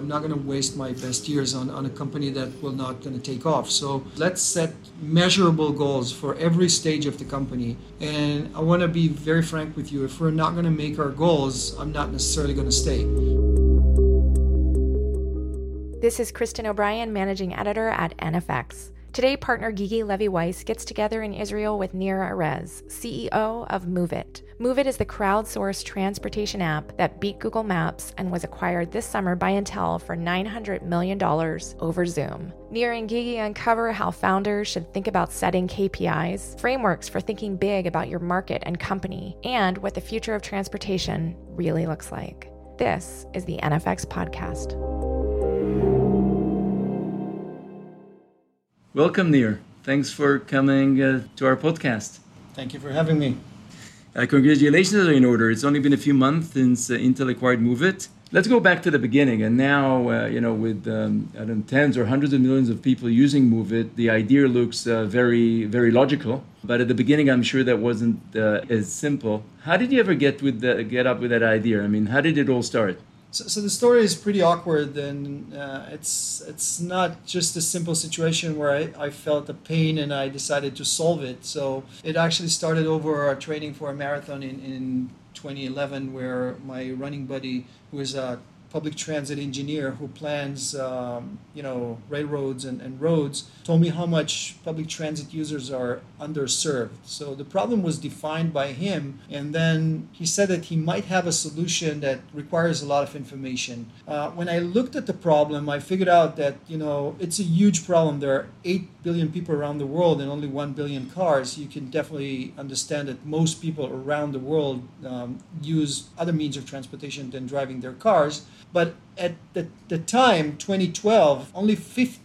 I'm not going to waste my best years on a company that will not going to take off. So let's set measurable goals for every stage of the company. And I want to be very frank with you. If we're not going to make our goals, I'm not necessarily going to stay. This is Kristen O'Brien, managing editor at NFX. Today, partner Gigi Levy-Weiss gets together in Israel with Nir Erez, CEO of Moovit. Moovit is the crowdsourced transportation app that beat Google Maps and was acquired this summer by Intel for $900 million over Zoom. Nir and Gigi uncover how founders should think about setting KPIs, frameworks for thinking big about your market and company, and what the future of transportation really looks like. This is the NFX Podcast. Welcome, Nir. Thanks for coming to our podcast. Thank you for having me. Congratulations are in order. It's only been a few months since Intel acquired Moovit. Let's go back to the beginning. And now, with tens or hundreds of millions of people using Moovit, the idea looks very, very logical. But at the beginning, I'm sure that wasn't as simple. How did you ever get up with that idea? I mean, how did it all start? So the story is pretty awkward, and it's not just a simple situation where I felt a pain and I decided to solve it. So it actually started over our training for a marathon in 2011, where my running buddy, who is a public transit engineer who plans railroads and roads, told me how much public transit users are underserved. So the problem was defined by him, and then he said that he might have a solution that requires a lot of information. When I looked at the problem, I figured out that it's a huge problem. There are 8 billion people around the world and only 1 billion cars. You can definitely understand that most people around the world use other means of transportation than driving their cars. But at the time, 2012, only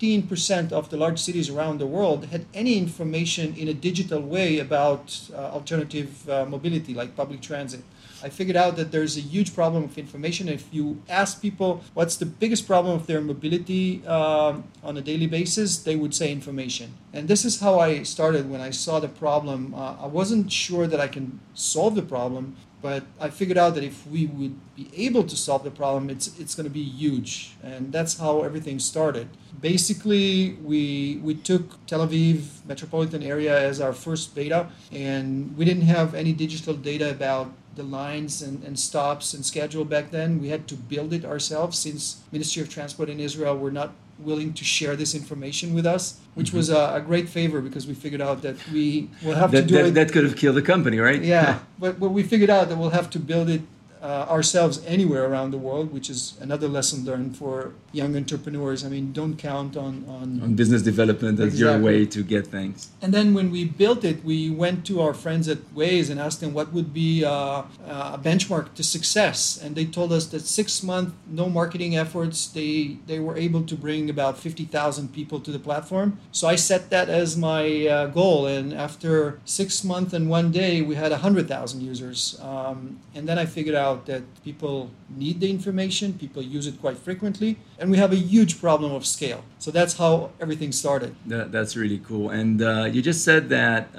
15% of the large cities around the world had any information in a digital way about alternative mobility, like public transit. I figured out that there's a huge problem of information. If you ask people what's the biggest problem of their mobility on a daily basis, they would say information. And this is how I started when I saw the problem. I wasn't sure that I can solve the problem, but I figured out that if we would be able to solve the problem, it's going to be huge. And that's how everything started. Basically, we took Tel Aviv metropolitan area as our first beta, and we didn't have any digital data about the lines and stops and schedule back then. We had to build it ourselves, since Ministry of Transport in Israel were not willing to share this information with us, which was a great favor, because we figured out that we will have to do it. That could have killed the company, right? Yeah, but we figured out that we'll have to build it ourselves anywhere around the world, which is another lesson learned for young entrepreneurs. I mean, don't count on business development as your way to get things. And then when we built it, we went to our friends at Waze and asked them what would be a benchmark to success. And they told us that 6 months, no marketing efforts, they were able to bring about 50,000 people to the platform. So I set that as my goal. And after 6 months and 1 day, we had 100,000 users. And then I figured out that people need the information, people use it quite frequently, and we have a huge problem of scale. So that's how everything started. That's really cool. And you just said that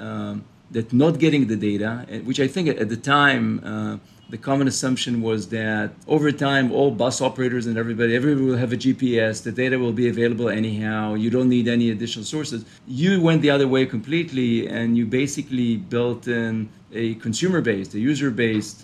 not getting the data, which I think at the time, the common assumption was that over time, all bus operators and everybody will have a GPS. The data will be available anyhow. You don't need any additional sources. You went the other way completely, and you basically built in a consumer-based, a user-based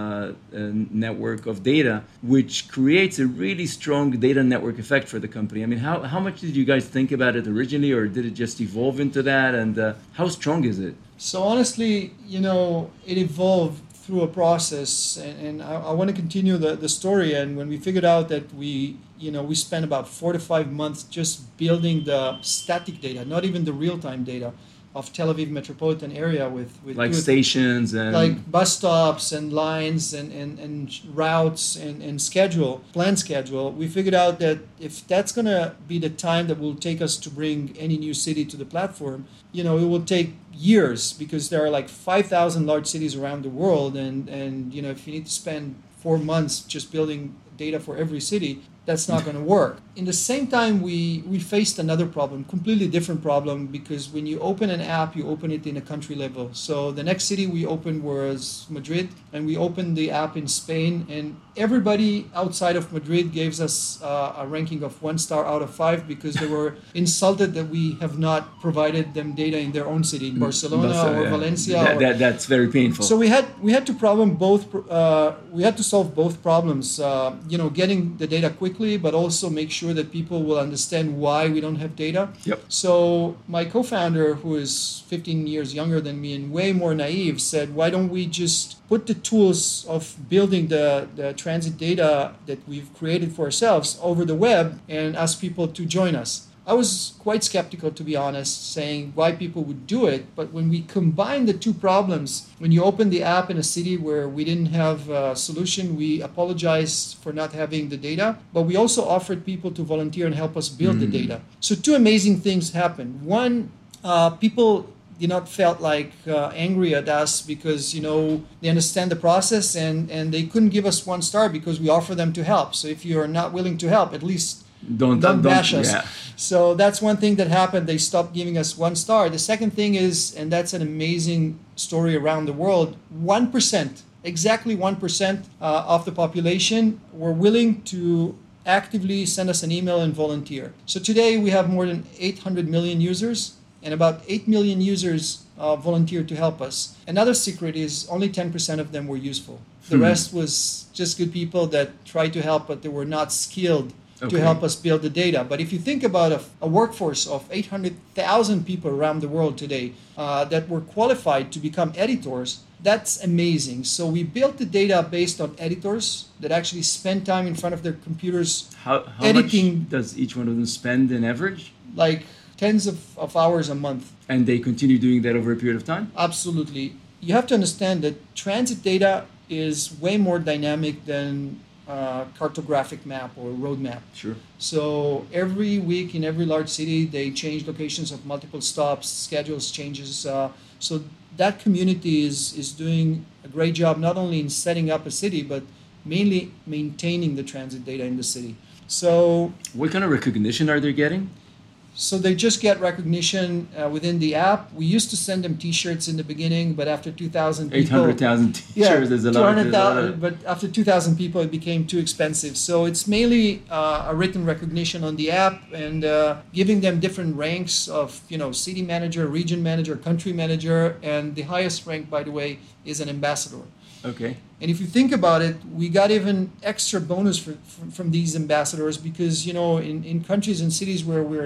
network of data, which creates a really strong data network effect for the company. I mean, how much did you guys think about it originally, or did it just evolve into that? And how strong is it? So honestly, it evolved through a process, and I want to continue the story. And when we figured out that we spent about 4 to 5 months just building the static data, not even the real-time data of Tel Aviv metropolitan area with like stations and like bus stops and lines and routes and plan schedule, we figured out that if that's going to be the time that will take us to bring any new city to the platform, it will take years, because there are like 5,000 large cities around the world, and if you need to spend 4 months just building data for every city, that's not going to work. In the same time, we faced another problem, completely different problem, because when you open an app, you open it in a country level. So the next city we opened was Madrid, and we opened the app in Spain, and everybody outside of Madrid gave us a ranking of 1 star out of 5 because they were insulted that we have not provided them data in their own city, in Barcelona or Valencia. That's very painful. So we had to solve both problems. Getting the data quickly, but also make sure that people will understand why we don't have data. Yep. So my co-founder, who is 15 years younger than me and way more naive, said, why don't we just put the tools of building the transit data that we've created for ourselves over the web and ask people to join us? I was quite skeptical, to be honest, saying why people would do it. But when we combined the two problems, when you open the app in a city where we didn't have a solution, we apologized for not having the data. But we also offered people to volunteer and help us build the data. So two amazing things happened. One, people did not felt like angry at us because, they understand the process and they couldn't give us 1 star because we offer them to help. So if you're not willing to help, at least don't bash us. Yeah. So that's one thing that happened. They stopped giving us 1 star. The second thing is, and that's an amazing story around the world, 1%, exactly 1% of the population were willing to actively send us an email and volunteer. So today we have more than 800 million users, and about 8 million users volunteered to help us. Another secret is only 10% of them were useful. The rest was just good people that tried to help, but they were not skilled to help us build the data. But if you think about a workforce of 800,000 people around the world today that were qualified to become editors, that's amazing. So we built the data based on editors that actually spend time in front of their computers editing. How much does each one of them spend in average? Like tens of hours a month. And they continue doing that over a period of time? Absolutely. You have to understand that transit data is way more dynamic than cartographic map or road map. Sure. So every week in every large city, they change locations of multiple stops, schedules changes. So that community is doing a great job, not only in setting up a city, but mainly maintaining the transit data in the city. So what kind of recognition are they getting? So they just get recognition within the app. We used to send them T-shirts in the beginning, but after 2,000 people... 800,000 T-shirts is a lot. 200,000, but after 2,000 people, it became too expensive. So it's mainly a written recognition on the app and giving them different ranks of, city manager, region manager, country manager, and the highest rank, by the way, is an ambassador. Okay. And if you think about it, we got even extra bonus from these ambassadors because, in countries and cities where we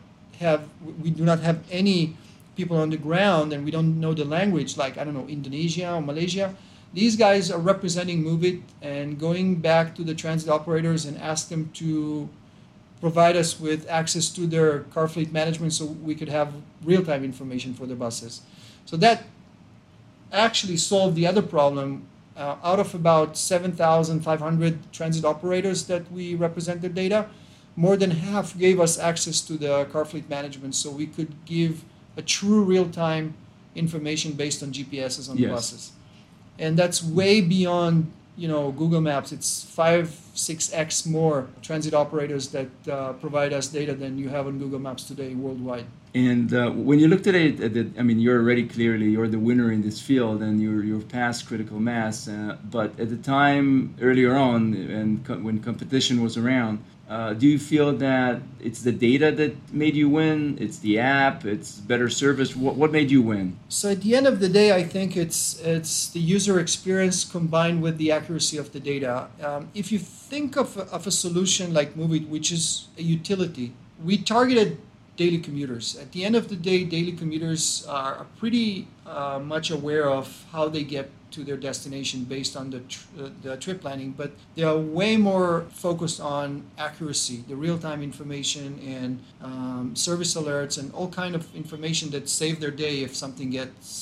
do not have any people on the ground and we don't know the language, like, Indonesia or Malaysia, these guys are representing MOVEit and going back to the transit operators and ask them to provide us with access to their car fleet management so we could have real-time information for the buses. So that actually solved the other problem. Out of about 7,500 transit operators that we represent their data, more than half gave us access to the car fleet management so we could give a true real-time information based on GPSs on the buses. And that's way beyond, Google Maps. It's 5-6x more transit operators that provide us data than you have on Google Maps today worldwide. And when you looked at it, you're already you're the winner in this field and you're past critical mass. But at the time, earlier on, and when competition was around, do you feel that it's the data that made you win? It's the app? It's better service? What made you win? So at the end of the day, I think it's the user experience combined with the accuracy of the data. If you think of a solution like MOVEit, which is a utility, we targeted daily commuters. At the end of the day, daily commuters are pretty much aware of how they get to their destination based on the trip planning, but they are way more focused on accuracy, the real-time information and service alerts and all kind of information that save their day if something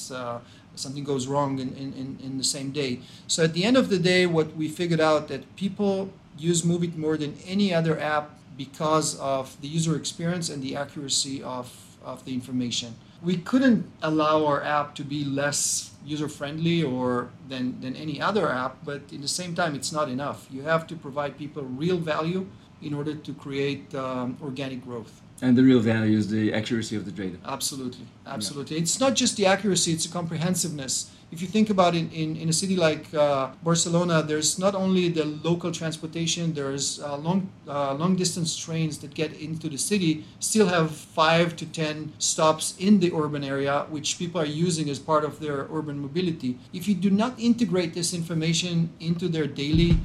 goes wrong in the same day. So at the end of the day, what we figured out that people use MOVEit more than any other app because of the user experience and the accuracy of the information. We couldn't allow our app to be less user-friendly or than any other app, but at the same time, it's not enough. You have to provide people real value in order to create organic growth. And the real value is the accuracy of the data. Absolutely. Yeah. It's not just the accuracy, it's the comprehensiveness. If you think about it, in a city like Barcelona, there's not only the local transportation, there's long distance trains that get into the city, still have 5 to 10 stops in the urban area, which people are using as part of their urban mobility. If you do not integrate this information into their daily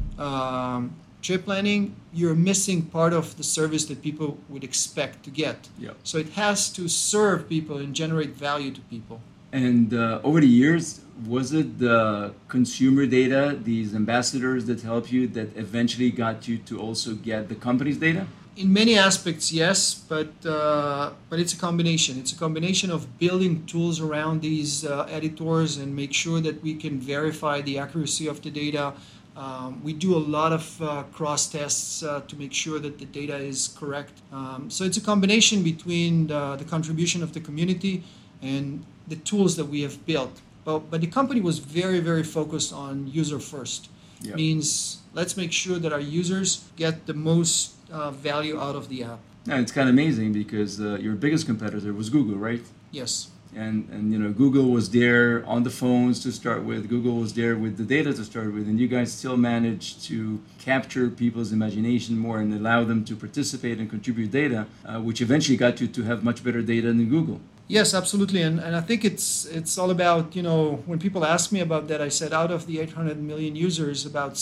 trip planning, you're missing part of the service that people would expect to get. Yep. So it has to serve people and generate value to people. And over the years, was it the consumer data, these ambassadors that help you, that eventually got you to also get the company's data? In many aspects, yes, but it's a combination. It's a combination of building tools around these editors and make sure that we can verify the accuracy of the data. We do a lot of cross tests to make sure that the data is correct. So it's a combination between the contribution of the community and the tools that we have built. But the company was very, very focused on user first. Yep. Means let's make sure that our users get the most value out of the app. Yeah, it's kind of amazing because your biggest competitor was Google, right? Yes. And you know, Google was there on the phones to start with. Google was there with the data to start with, and you guys still managed to capture people's imagination more and allow them to participate and contribute data, which eventually got you to have much better data than Google. Yes, absolutely, and I think it's all about, you know, when people ask me about that, I said out of the 800 million users, about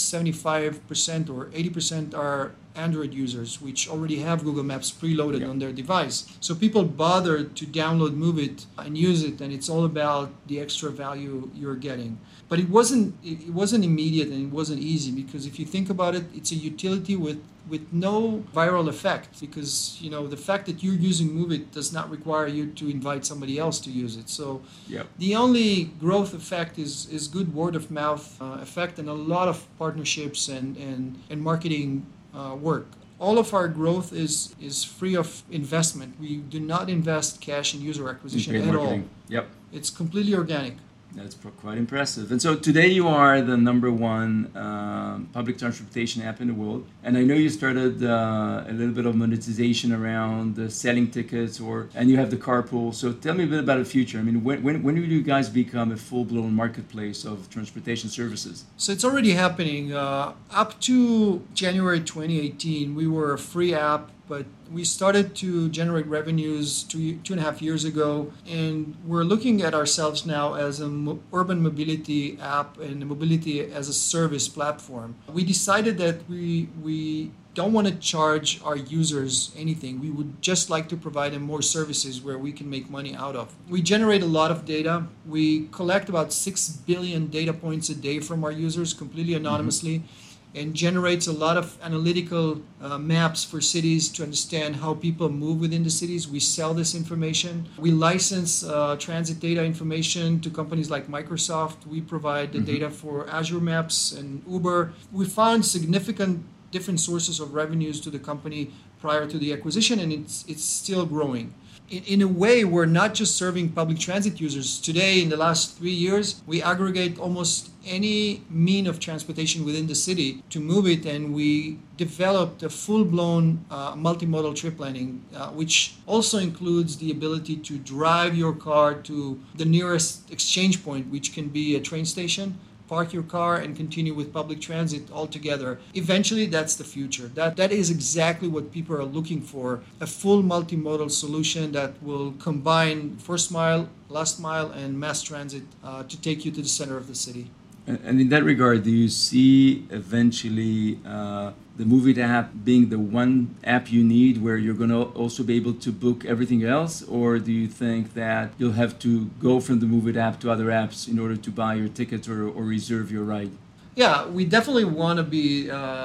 75% or 80% are Android users, which already have Google Maps preloaded on their device. So people bother to download MoveIt and use it, and it's all about the extra value you're getting. But it wasn't immediate and it wasn't easy, because if you think about it, it's a utility with no viral effect, because you know the fact that you're using MoveIt does not require you to invite somebody else to use it. So the only growth effect is good word of mouth effect and a lot of partnerships and marketing work. All of our growth is free of investment. We do not invest cash in user acquisition at all. Yep. It's completely organic. That's quite impressive. And so today you are the number one public transportation app in the world. And I know you started a little bit of monetization around selling tickets, and you have the carpool. So tell me a bit about the future. I mean, when will you guys become a full-blown marketplace of transportation services? So it's already happening. Up to January 2018, we were a free app, but we started to generate revenues 2.5 years ago, and we're looking at ourselves now as an urban mobility app and a mobility as a service platform. We decided that we don't want to charge our users anything. We would just like to provide them more services where we can make money out of. We generate a lot of data. We collect about 6 billion data points a day from our users completely anonymously. And generates a lot of analytical maps for cities to understand how people move within the cities. We sell this information. We license transit data information to companies like Microsoft. We provide the data for Azure Maps and Uber. We found significant different sources of revenues to the company prior to the acquisition, and it's still growing. In a way, we're not just serving public transit users. Today, in the last 3 years, we aggregate almost any mean of transportation within the city to MoveIt, and we developed a full-blown multimodal trip planning, which also includes the ability to drive your car to the nearest exchange point, which can be a train station, park your car, and continue with public transit altogether. Eventually, that's the future. That is exactly what people are looking for, a full multimodal solution that will combine first mile, last mile, and mass transit to take you to the center of the city. And in that regard, do you see eventually the MoveIt app being the one app you need where you're going to also be able to book everything else? Or do you think that you'll have to go from the MoveIt app to other apps in order to buy your tickets or reserve your ride? Yeah, we definitely want to be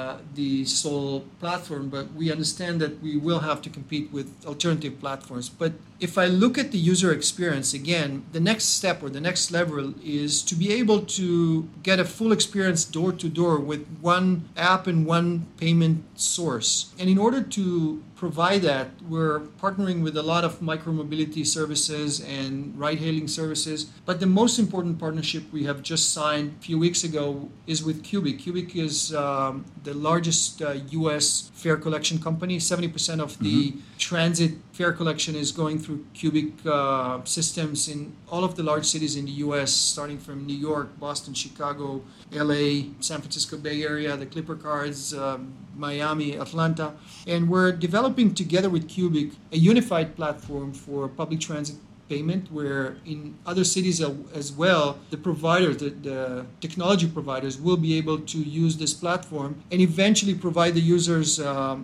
the sole platform, but we understand that we will have to compete with alternative platforms. But if I look at the user experience, again, the next step or the next level is to be able to get a full experience door to door with one app and one payment source. And in order to provide that, we're partnering with a lot of micromobility services and ride-hailing services. But the most important partnership we have just signed a few weeks ago is with Cubic. Cubic is the largest U.S. fare collection company. 70% of the transit fare collection is going through Cubic systems in all of the large cities in the U.S., starting from New York, Boston, Chicago, L.A., San Francisco Bay Area, the Clipper cards, Miami, Atlanta. And we're developing together with Cubic a unified platform for public transit payment, where in other cities as well, the providers, the technology providers will be able to use this platform and eventually provide the users a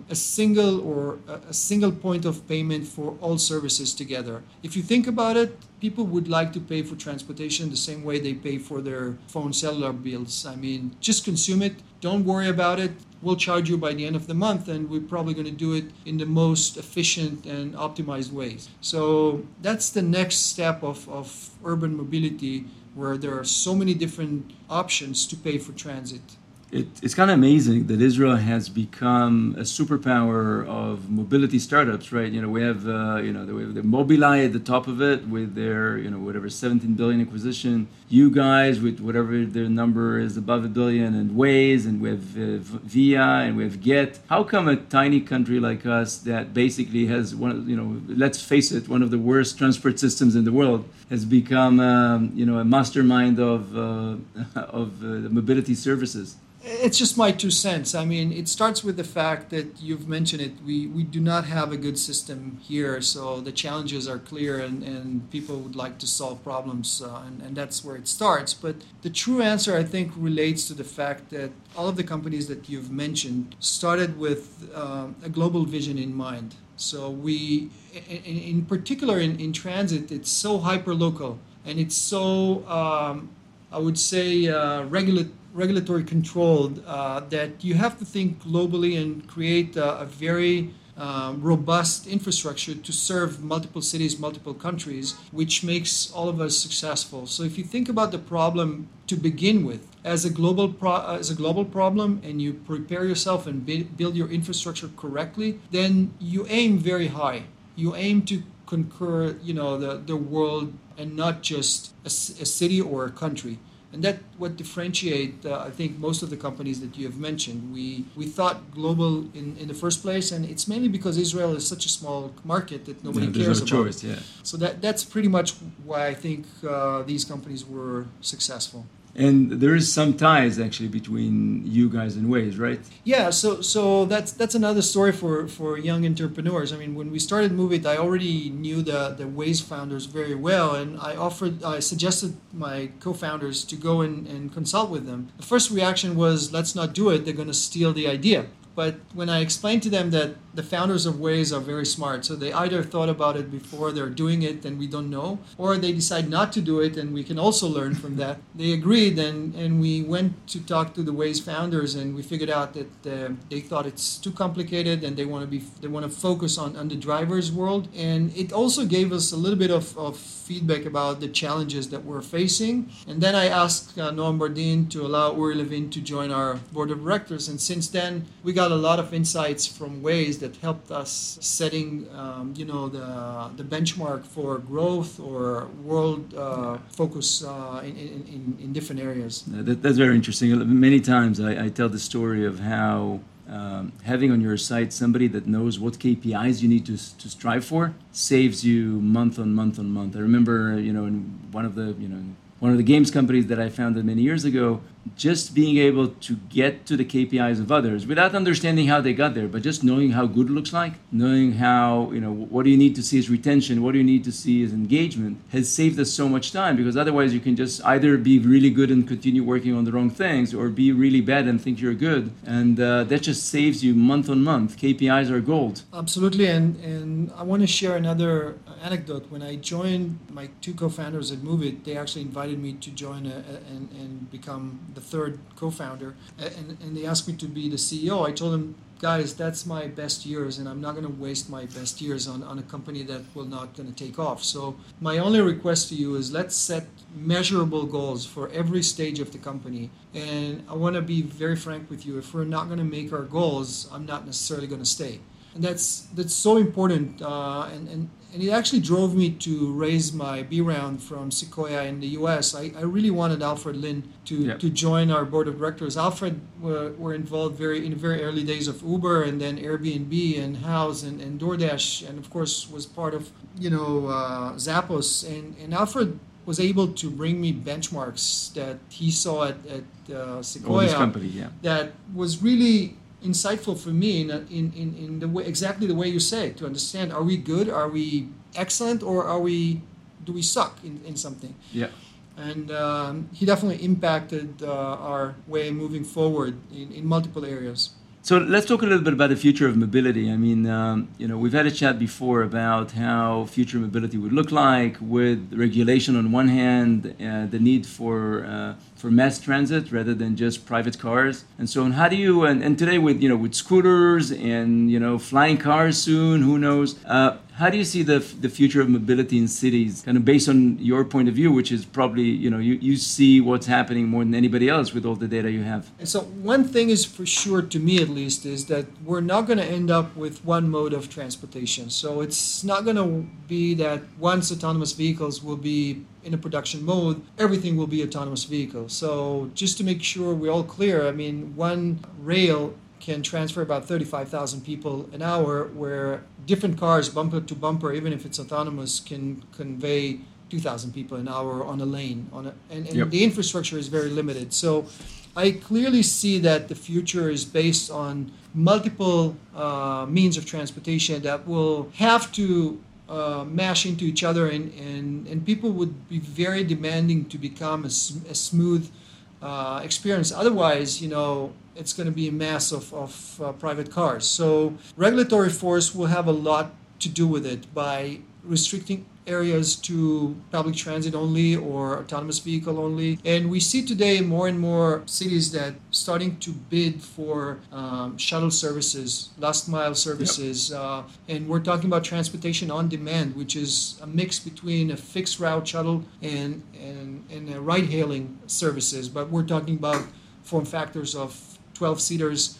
single point of payment for all services together. If you think about it, people would like to pay for transportation the same way they pay for their phone cellular bills. I mean, just consume it. Don't worry about it. We'll charge you by the end of the month, and we're probably going to do it in the most efficient and optimized ways. So that's the next step of urban mobility, where there are so many different options to pay for transit. It's kind of amazing that Israel has become a superpower of mobility startups, right? We have, we have the Mobileye at the top of it with their, whatever, 17 billion acquisition. You guys with whatever their number is above $1 billion, and Waze, and we have Via, and we have Get. How come a tiny country like us that basically has let's face it, one of the worst transport systems in the world has become, a mastermind of the mobility services? It's just my 2 cents. I mean, it starts with the fact that you've mentioned it. We do not have a good system here, so the challenges are clear, and people would like to solve problems, and that's where it starts. But the true answer, I think, relates to the fact that all of the companies that you've mentioned started with a global vision in mind. So we, in particular in transit, it's so hyper-local, and it's so, I would say, regulatory controlled, that you have to think globally and create a very robust infrastructure to serve multiple cities, multiple countries, which makes all of us successful. So if you think about the problem to begin with as a global problem, and you prepare yourself and build your infrastructure correctly, then you aim very high. You aim to conquer, the world, and not just a city or a country. And that's what differentiate, I think, most of the companies that you have mentioned. We thought global in the first place, and it's mainly because Israel is such a small market that nobody cares about. Choice, yeah. So that's pretty much why I think these companies were successful. And there is some ties actually between you guys and Waze, right? Yeah, so that's another story for young entrepreneurs. I mean, when we started Moovit, I already knew the Waze founders very well, and I suggested my co-founders to go and consult with them. The first reaction was, let's not do it, they're going to steal the idea. But when I explained to them that the founders of Waze are very smart, so they either thought about it before they're doing it and we don't know, or they decide not to do it and we can also learn from that. They agreed, and we went to talk to the Waze founders, and we figured out that they thought it's too complicated and they want to focus on the driver's world. And it also gave us a little bit of feedback about the challenges that we're facing. And then I asked Noam Bardin to allow Uri Levin to join our board of directors, and since then we got a lot of insights from Waze that helped us setting, the benchmark for growth or world focus in different areas. That's very interesting. Many times I tell the story of how having on your site somebody that knows what KPIs you need to strive for saves you month on month on month. I remember, in one of the games companies that I founded many years ago, just being able to get to the KPIs of others without understanding how they got there, but just knowing how good it looks like, knowing how, what do you need to see as retention, what do you need to see as engagement, has saved us so much time, because otherwise you can just either be really good and continue working on the wrong things, or be really bad and think you're good. And that just saves you month on month. KPIs are gold. Absolutely. And I want to share another anecdote. When I joined, my two co-founders at MoveIt, they actually invited me to join and become the third co-founder. And they asked me to be the CEO. I told them, guys, that's my best years, and I'm not going to waste my best years on a company that will not going to take off. So my only request to you is let's set measurable goals for every stage of the company. And I want to be very frank with you. If we're not going to make our goals, I'm not necessarily going to stay. And that's so important. And it actually drove me to raise my B round from Sequoia in the US. I really wanted Alfred Lin to join our board of directors. Alfred were involved in the very early days of Uber, and then Airbnb and House and DoorDash, and of course was part of Zappos. And Alfred was able to bring me benchmarks that he saw at Sequoia. This company, that was really insightful for me in the way, exactly the way you say, to understand, are we good, are we excellent, or do we suck in something? Yeah. And he definitely impacted our way moving forward in multiple areas. So let's talk a little bit about the future of mobility. I mean, we've had a chat before about how future mobility would look like, with regulation on one hand, the need for mass transit rather than just private cars, and so on. How do you and today with scooters and flying cars soon, who knows? How do you see the future of mobility in cities, kind of based on your point of view, which is probably, you see what's happening more than anybody else with all the data you have? And so one thing is for sure, to me at least, is that we're not going to end up with one mode of transportation. So it's not going to be that once autonomous vehicles will be in a production mode, everything will be autonomous vehicles. So just to make sure we're all clear, I mean, one rail can transfer about 35,000 people an hour, where different cars, bumper to bumper, even if it's autonomous, can convey 2,000 people an hour on a lane. And the infrastructure is very limited. So I clearly see that the future is based on multiple means of transportation that will have to mash into each other, and people would be very demanding to become a smooth experience. Otherwise, it's going to be a mass of private cars. So regulatory force will have a lot to do with it by restricting areas to public transit only or autonomous vehicle only. And we see today more and more cities that starting to bid for shuttle services, last mile services. And we're talking about transportation on demand, which is a mix between a fixed route shuttle and ride-hailing services. But we're talking about form factors of 12-seaters.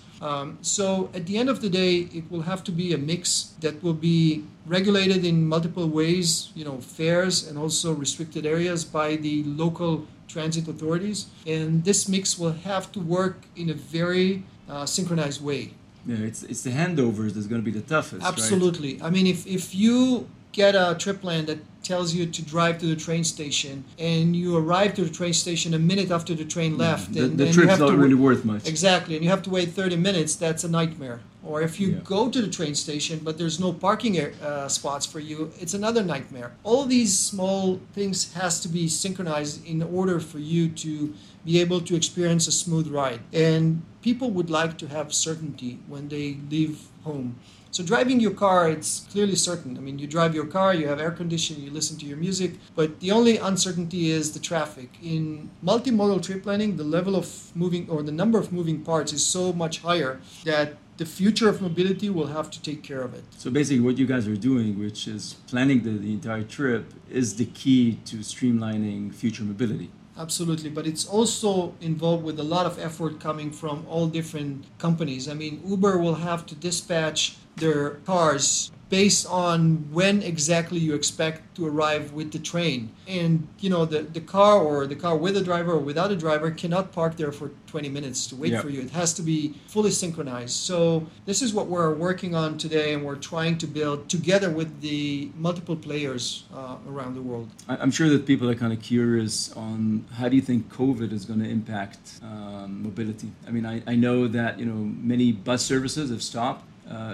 So at the end of the day, it will have to be a mix that will be regulated in multiple ways, fares and also restricted areas by the local transit authorities. And this mix will have to work in a very synchronized way. Yeah, it's the handovers that's going to be the toughest. Absolutely. Right? I mean, if you get a trip plan that tells you to drive to the train station, and you arrive to the train station a minute after the train left, the trip's not really worth much. Exactly, and you have to wait 30 minutes, that's a nightmare. Or if you go to the train station but there's no parking spots for you, it's another nightmare. All these small things has to be synchronized in order for you to be able to experience a smooth ride. And people would like to have certainty when they leave home. So driving your car, it's clearly certain. I mean, you drive your car, you have air conditioning, you listen to your music, but the only uncertainty is the traffic. In multimodal trip planning, the level of moving, or the number of moving parts, is so much higher that the future of mobility will have to take care of it. So basically what you guys are doing, which is planning the entire trip, is the key to streamlining future mobility. Absolutely, but it's also involved with a lot of effort coming from all different companies. I mean, Uber will have to dispatch their cars based on when exactly you expect to arrive with the train. And, the car, or the car with a driver or without a driver, cannot park there for 20 minutes to wait for you. It has to be fully synchronized. So this is what we're working on today, and we're trying to build together with the multiple players around the world. I'm sure that people are kind of curious on how do you think COVID is going to impact mobility? I mean, I know that, many bus services have stopped.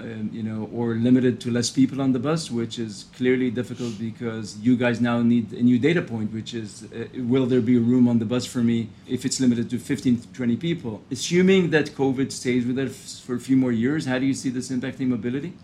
Or limited to less people on the bus, which is clearly difficult because you guys now need a new data point, which is, will there be a room on the bus for me if it's limited to 15 to 20 people? Assuming that COVID stays with us for a few more years, how do you see this impacting mobility?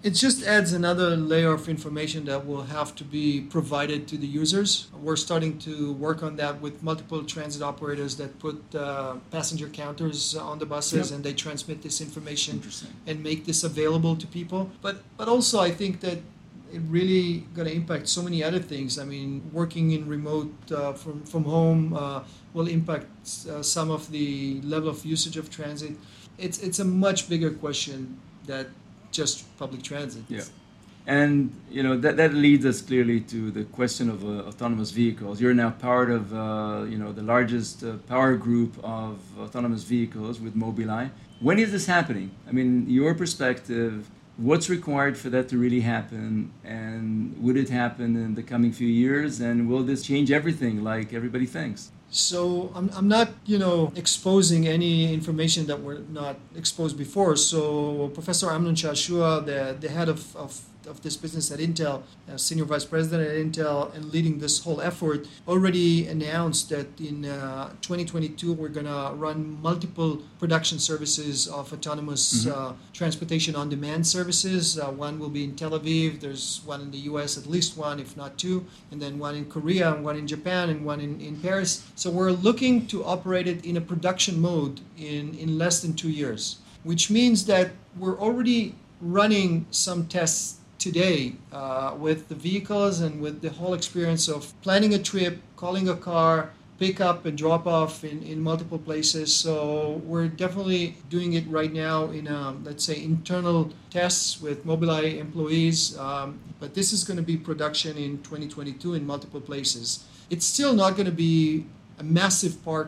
It just adds another layer of information that will have to be provided to the users. We're starting to work on that with multiple transit operators that put passenger counters on the buses, and they transmit this information and make this available to people. But also I think that it really going to impact so many other things. I mean, working in remote from home will impact some of the level of usage of transit. It's a much bigger question that just public transit. Yeah. And that leads us clearly to the question of autonomous vehicles. You're now part of the largest power group of autonomous vehicles with Mobileye. When is this happening? I mean, your perspective, what's required for that to really happen, and would it happen in the coming few years, and will this change everything like everybody thinks? So I'm not, exposing any information that were not exposed before. So Professor Amnon Shashua, the head of this business at Intel, senior vice president at Intel, and leading this whole effort, already announced that in 2022 we're going to run multiple production services of autonomous transportation on-demand services. One will be in Tel Aviv. There's one in the U.S., at least one, if not two, and then one in Korea, and one in Japan, and one in Paris. So we're looking to operate it in a production mode in less than 2 years, which means that we're already running some tests today with the vehicles and with the whole experience of planning a trip, calling a car, pick up and drop off in multiple places. So we're definitely doing it right now in, let's say, internal tests with Mobileye employees. But this is going to be production in 2022 in multiple places. It's still not going to be a massive part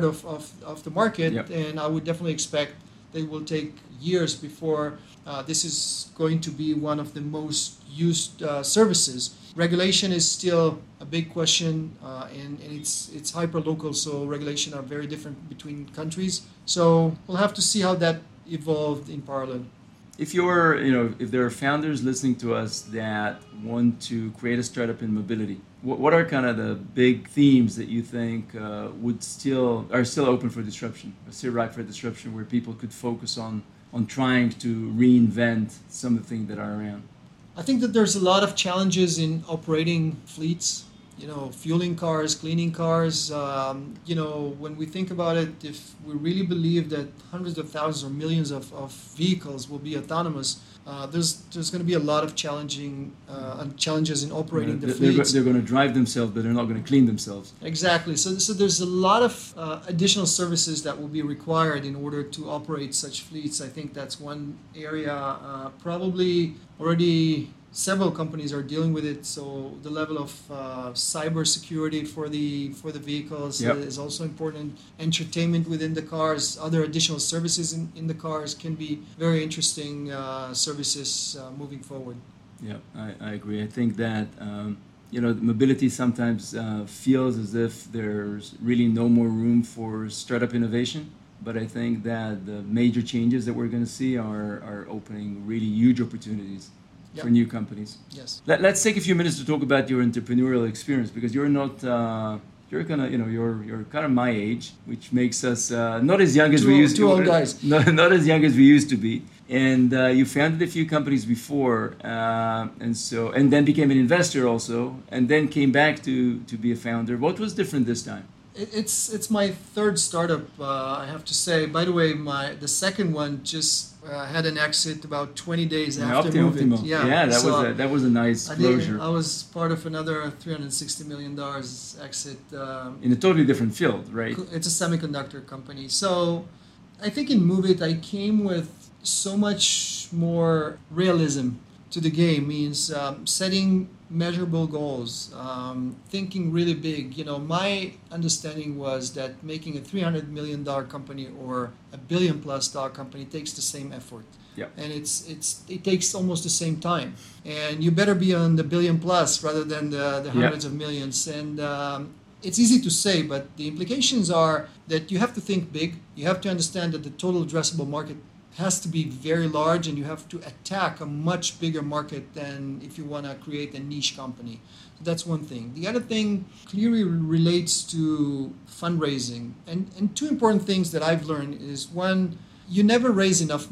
of the market, and I would definitely expect that it will take years before this is going to be one of the most used services. Regulation is still a big question, and it's hyper-local, so regulation are very different between countries. So we'll have to see how that evolved in parallel. If if there are founders listening to us that want to create a startup in mobility, what are kind of the big themes that you think are still open for disruption, are still ripe for disruption, where people could focus on trying to reinvent some of the things that are around? I think that there's a lot of challenges in operating fleets. Fueling cars, cleaning cars. When we think about it, if we really believe that hundreds of thousands or millions of vehicles will be autonomous, there's going to be a lot of challenges in operating the fleets. They're going to drive themselves, but they're not going to clean themselves. Exactly. So there's a lot of additional services that will be required in order to operate such fleets. I think that's one area. Probably already several companies are dealing with it, so the level of cyber security for the vehicles is also important. Entertainment within the cars, other additional services in the cars can be very interesting services moving forward. Yeah, I agree. I think that mobility sometimes feels as if there's really no more room for startup innovation. But I think that the major changes that we're going to see are opening really huge opportunities for new companies. Yes. Let's take a few minutes to talk about your entrepreneurial experience, because you're not you're kind of my age, which makes us not as young as we used to. Two old guys. Not as young as we used to be. And you founded a few companies before, and then became an investor also, and then came back to be a founder. What was different this time? It's my third startup, I have to say. By the way, the second one just had an exit about 20 days after Moovit. Yeah, that was a nice closure. I was part of another $360 million exit. In a totally different field, right? It's a semiconductor company. So I think in Moovit I came with so much more realism to the game, means setting measurable goals, thinking really big. My understanding was that making a $300 million company or $1 billion+ company takes the same effort. Yeah. And it takes almost the same time. And you better be on the $1 billion+ rather than the hundreds of millions. And it's easy to say, but the implications are that you have to think big. You have to understand that the total addressable market has to be very large, and you have to attack a much bigger market than if you want to create a niche company. So that's one thing. The other thing clearly relates to fundraising. And two important things that I've learned is, one, you never raise enough money.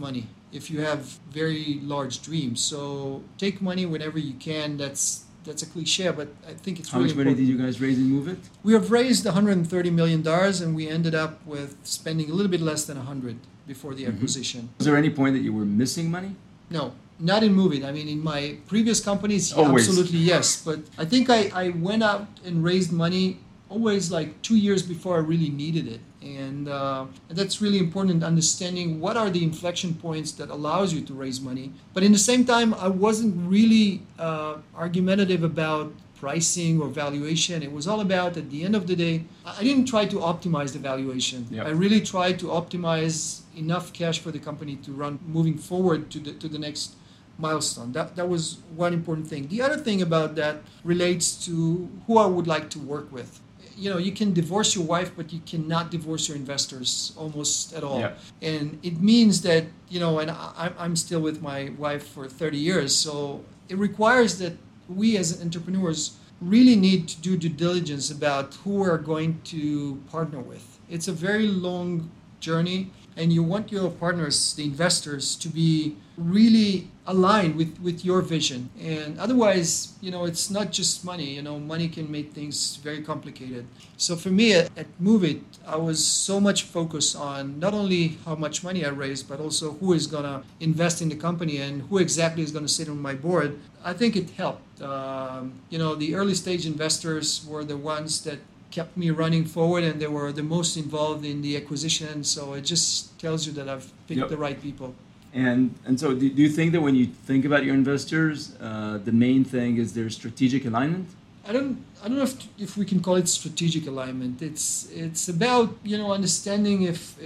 if you have very large dreams. So take money whenever you can. That's a cliche, but I think it's How really much money important. did you guys raise in Move It? We have raised $130 million, and we ended up with spending a little bit less than 100 before the acquisition. Was there any point that you were missing money? No, not in Move It. I mean, in my previous companies, Always. absolutely yes. But I think I went out and raised money always like 2 years before I really needed it. And that's really important, understanding what are the inflection points that allows you to raise money. But in the same time, I wasn't really argumentative about pricing or valuation. It was all about, at the end of the day, I didn't try to optimize the valuation. Yep. I really tried to optimize enough cash for the company to run moving forward to the next milestone. That was one important thing. The other thing about that relates to who I would like to work with. You know, you can divorce your wife, but you cannot divorce your investors almost at all. Yeah. And it means that, you know, and I'm still with my wife for 30 years, so it requires that we as entrepreneurs really need to do due diligence about who we're going to partner with. It's a very long journey, and you want your partners, the investors, to be really aligned with your vision. And otherwise, you know, it's not just money. You know, money can make things very complicated. So for me at Move It, I was so much focused on not only how much money I raised, but also who is going to invest in the company and who exactly is going to sit on my board. I think it helped. You know, the early stage investors were the ones that kept me running forward, and they were the most involved in the acquisition. So it just tells you that I've picked the right people. And so do you think that when you think about your investors, the main thing is their strategic alignment? I don't know if we can call it strategic alignment. It's about, you know, understanding if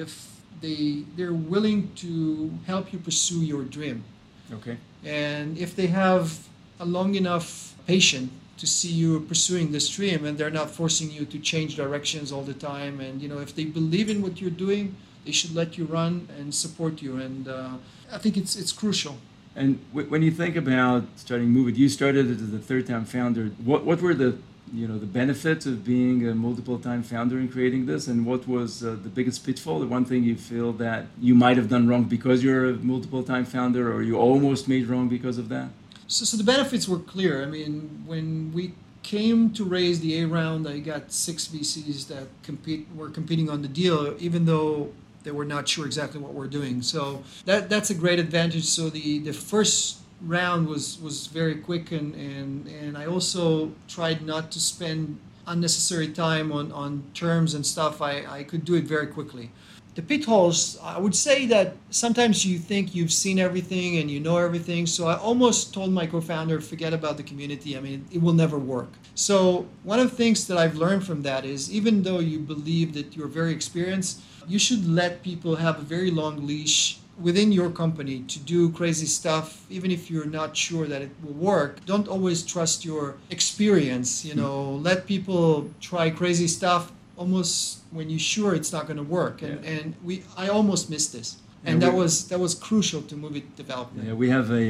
they're willing to help you pursue your dream. Okay. And if they have a long enough patience to see you pursuing this dream, and they're not forcing you to change directions all the time, and, you know, if they believe in what you're doing, they should let you run and support you. And I think it's crucial. And when you think about starting Move It, you started as a third-time founder. What were the benefits of being a multiple-time founder and creating this, and what was the biggest pitfall? The one thing you feel that you might have done wrong because you're a multiple-time founder, or you almost made wrong because of that? So the benefits were clear. I mean, when we came to raise the A round, I got 6 VCs that were competing on the deal, even though they were not sure exactly what we're doing. So that's a great advantage. So the first round was very quick, and I also tried not to spend unnecessary time on terms and stuff. I could do it very quickly. The pitfalls, I would say that sometimes you think you've seen everything and you know everything. So I almost told my co-founder, forget about the community. I mean, it will never work. So one of the things that I've learned from that is, even though you believe that you're very experienced, you should let people have a very long leash within your company to do crazy stuff, even if you're not sure that it will work. Don't always trust your experience. You know, let people try crazy stuff almost when you're sure it's not going to work. And I almost missed this. And that was crucial to Move It development. Yeah, we have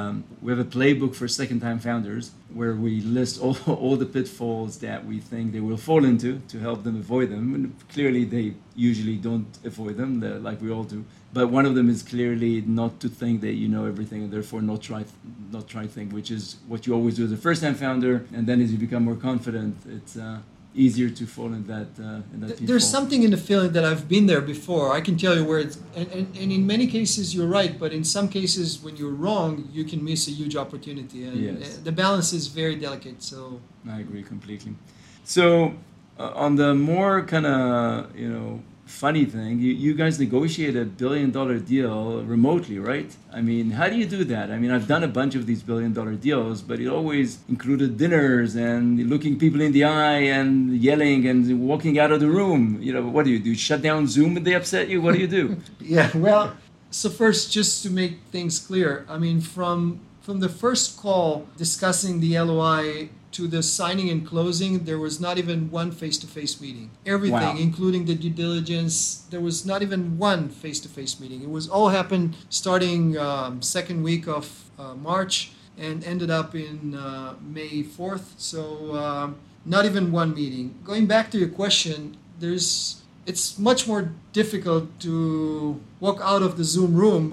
a playbook for second-time founders where we list all the pitfalls that we think they will fall into to help them avoid them. And clearly, they usually don't avoid them, like we all do. But one of them is clearly not to think that you know everything, and therefore not try think, which is what you always do as a first-time founder. And then as you become more confident, it's easier to fall in that pitfall. There's something in the feeling that I've been there before. I can tell you where it's, and in many cases you're right, but in some cases when you're wrong, you can miss a huge opportunity. And yes. The balance is very delicate. So I agree completely. So on the more kind of, funny thing, you guys negotiated $1 billion deal remotely, right? I mean, how do you do that? I mean, I've done a bunch of these $1 billion deals, but it always included dinners and looking people in the eye and yelling and walking out of the room. You know, what do? You shut down Zoom when they upset you? What do you do? Yeah, well, so first, just to make things clear, I mean, from the first call discussing the LOI to the signing and closing, there was not even one face-to-face meeting. Everything, Wow. including the due diligence, there was not even one face-to-face meeting. It was all happened starting second week of March and ended up in May 4th. So not even one meeting. Going back to your question, it's much more difficult to walk out of the Zoom room, but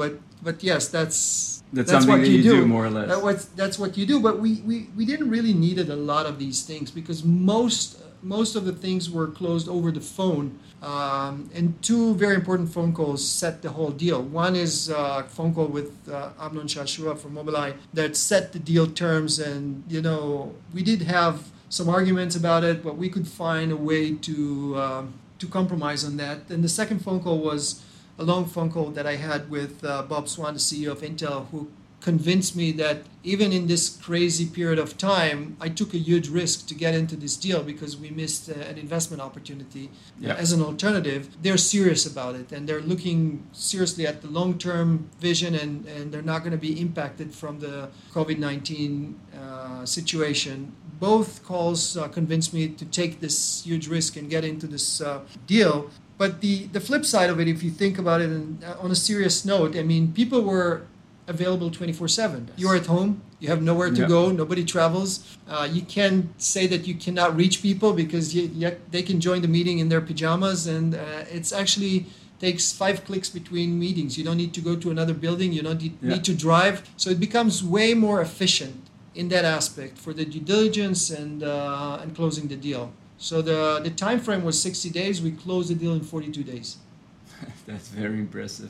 But yes, that's something what that you do more or less. That's what you do. But we didn't really needed a lot of these things because most of the things were closed over the phone. And two very important phone calls set the whole deal. One is a phone call with Amnon Shashua from Mobileye that set the deal terms. And, we did have some arguments about it, but we could find a way to compromise on that. And the second phone call was a long phone call that I had with Bob Swan, the CEO of Intel, who convinced me that even in this crazy period of time, I took a huge risk to get into this deal because we missed an investment opportunity as an alternative. They're serious about it, and they're looking seriously at the long-term vision, and they're not going to be impacted from the COVID-19 situation. Both calls convinced me to take this huge risk and get into this deal. But the flip side of it, if you think about it on a serious note, I mean, people were available 24/7. You're at home, you have nowhere to go, nobody travels. You can't say that you cannot reach people because they can join the meeting in their pajamas, and it's actually takes 5 clicks between meetings. You don't need to go to another building, you don't need to drive. So it becomes way more efficient in that aspect for the due diligence and closing the deal. So the time frame was 60 days. We closed the deal in 42 days. That's very impressive.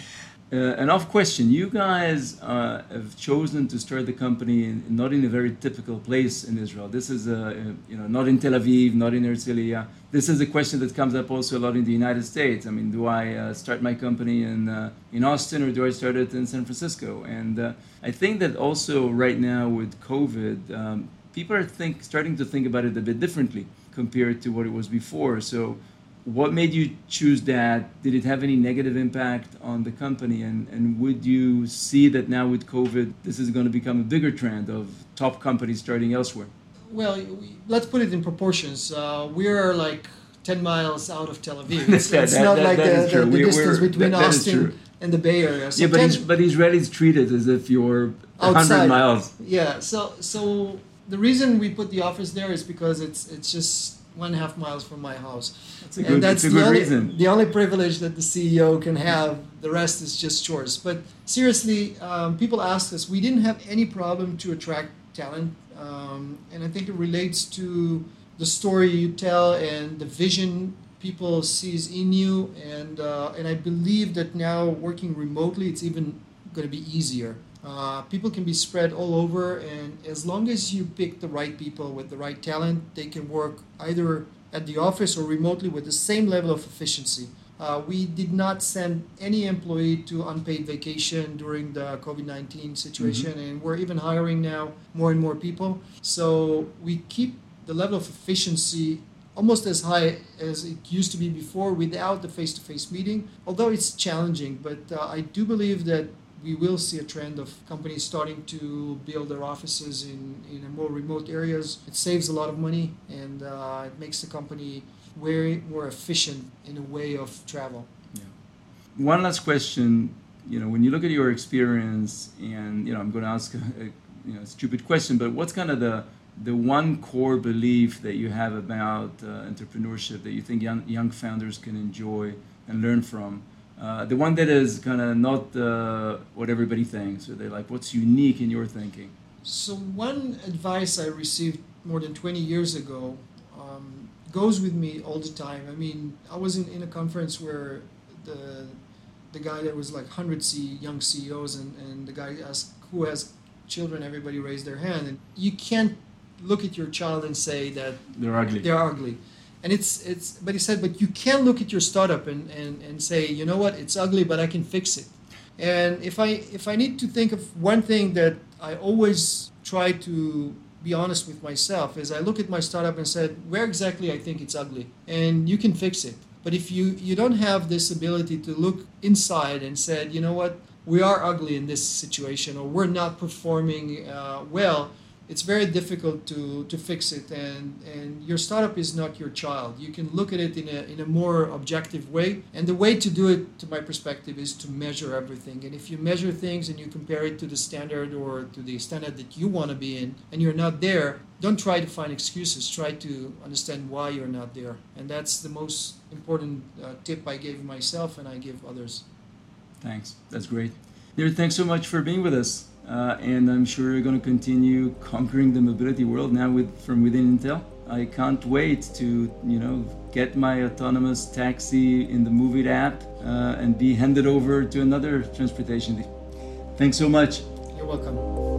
An off question. You guys have chosen to start the company not in a very typical place in Israel. This is not in Tel Aviv, not in Herzliya. This is a question that comes up also a lot in the United States. I mean, do I start my company in Austin or do I start it in San Francisco? And I think that also right now with COVID, people are starting to think about it a bit differently compared to what it was before. So what made you choose that? Did it have any negative impact on the company? And would you see that now with COVID, this is going to become a bigger trend of top companies starting elsewhere? Well, let's put it in proportions. We're like 10 miles out of Tel Aviv. It's not like the distance between Austin and the Bay Area. So but Israelis treat it as if you're outside. 100 miles. Yeah, so the reason we put the office there is because it's just 1.5 miles from my house. That's a good reason. The only privilege that the CEO can have. The rest is just chores. But seriously, people ask us. We didn't have any problem to attract talent, and I think it relates to the story you tell and the vision people sees in you. And I believe that now working remotely, it's even going to be easier. People can be spread all over, and as long as you pick the right people with the right talent, they can work either at the office or remotely with the same level of efficiency. We did not send any employee to unpaid vacation during the COVID-19 situation, and we're even hiring now more and more people. So we keep the level of efficiency almost as high as it used to be before without the face-to-face meeting, although it's challenging. But I do believe that we will see a trend of companies starting to build their offices in more remote areas. It saves a lot of money, and it makes the company way more efficient in a way of travel. Yeah. One last question. When you look at your experience, and I'm going to ask a stupid question, but what's kind of the one core belief that you have about entrepreneurship that you think young founders can enjoy and learn from? The one that is kind of not what everybody thinks, or they're like, what's unique in your thinking? So one advice I received more than 20 years ago goes with me all the time. I mean, I was in a conference where the guy, there was like 100 young CEOs, and the guy asked, who has children? Everybody raised their hand. And you can't look at your child and say that they're ugly. And but he said, but you can look at your startup and say, you know what, it's ugly, but I can fix it. And if I need to think of one thing that I always try to be honest with myself is I look at my startup and said, where exactly I think it's ugly, and you can fix it. But if you don't have this ability to look inside and said, you know what, we are ugly in this situation, or we're not performing well, it's very difficult to fix it, and your startup is not your child. You can look at it in a more objective way, and the way to do it, to my perspective, is to measure everything. And if you measure things and you compare it to the standard or to the standard that you want to be in, and you're not there, don't try to find excuses. Try to understand why you're not there, and that's the most important tip I gave myself and I give others. Thanks. That's great. Nir, thanks so much for being with us. And I'm sure you're going to continue conquering the mobility world now from within Intel. I can't wait to, get my autonomous taxi in the Moovit app and be handed over to another transportation. Thanks so much. You're welcome.